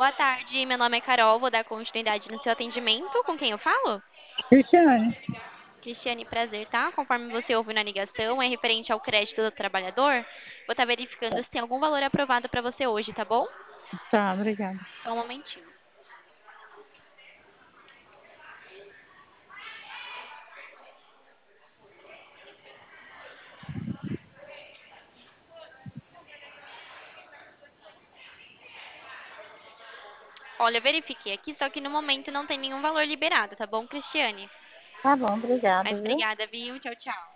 Boa tarde, meu nome é Carol, vou dar continuidade no seu atendimento. Com quem eu falo? Cristiane, Cristiane, prazer, tá? Conforme você ouviu na ligação, é referente ao crédito do trabalhador. Vou estar verificando se tem algum valor aprovado para você hoje, tá bom? tá, obrigada. Só um momentinho. Olha, eu verifiquei aqui, só que no momento não tem nenhum valor liberado, tá bom, Cristiane? Tá bom, obrigada, Mas viu? obrigada, viu? Tchau, tchau.